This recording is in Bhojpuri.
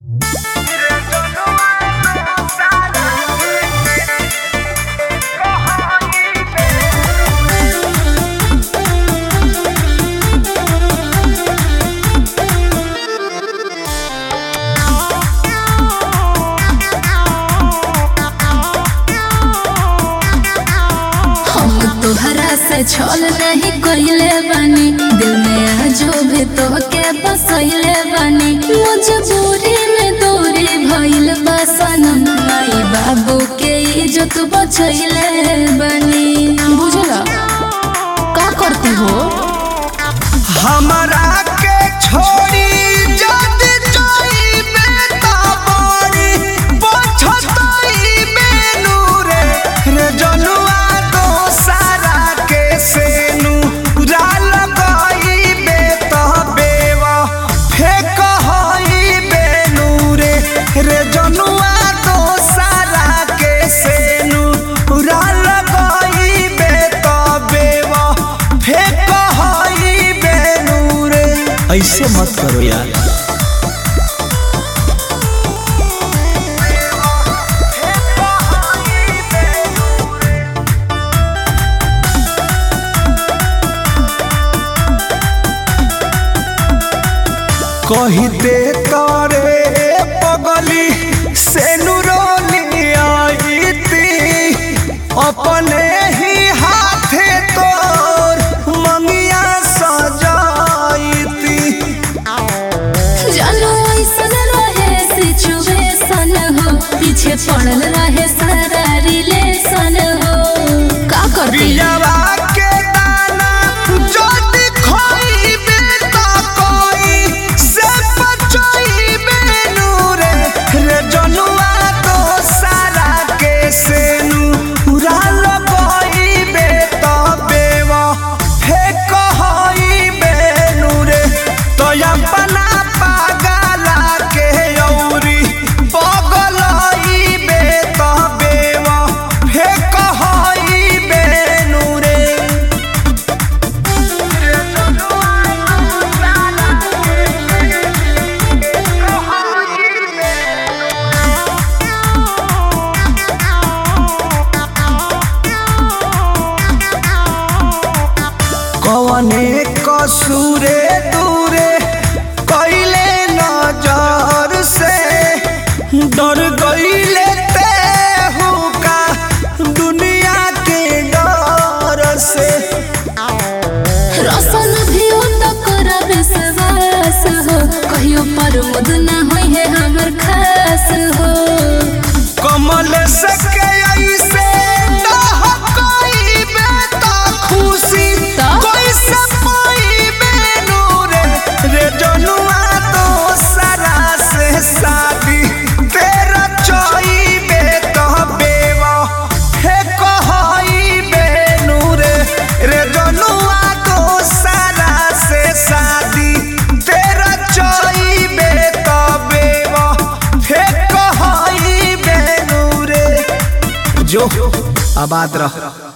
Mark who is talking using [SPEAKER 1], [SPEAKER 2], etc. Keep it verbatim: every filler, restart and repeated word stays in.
[SPEAKER 1] तोहरा से छल नहीं कइले बानी, दिल में आजो भी तोहके बसइले बानी। मजबूरी में दूरी भइल बा सनम, माई बाबू के इज्जत बचइले बानी। बुझला का करती हो
[SPEAKER 2] हमरा के छोड़ी जदी जाइबे त बड़ी बछतइबे नूरे रे जनुआ दोसारा के सेनु राल गइबे त बेवा फेक हइबे नूरे रे जनुआ दोसारा के सेनु राल गइबे त बेवा फेक ऐसे मत करो यार। कहते तारे पगली से नुरोली आई थी, अपने ही हाथे तोर मंगिया सजाई थी।
[SPEAKER 1] जानो ऐसन रहे सिचुएशन हो, पीछे पड़ल रहे सारा रिलेशन हो। का करती
[SPEAKER 2] बियावा के दाना जदी खोइबे त कोई से बचइबे नूरे रे जनुआ दोसारा के सेनु राल गइबे त बेवा फेक हइबे नूरे तो अपना पागला के औरी पगलइबे त बेवा फेक हइबे नूरे कवने कसूरे दूरे कइले नजर से डर गइले ते हुका दुनिया के डर से।
[SPEAKER 1] रसन भी हो तो कर विश्वास हो, कहियो पर मुद ना होई है हमर खास हो।
[SPEAKER 2] कमल सके ऐसे डहकइबे त खुशी कैसे पाइबे नूरे रे जनुआ दोसरा से शादी तेरा चइबे त बेवा फेक हइबे नूरे रे जनुआ दोसरा से शादी तेरा चइबे त बेवा फेक हइबे नूरे। जो आबाद रह।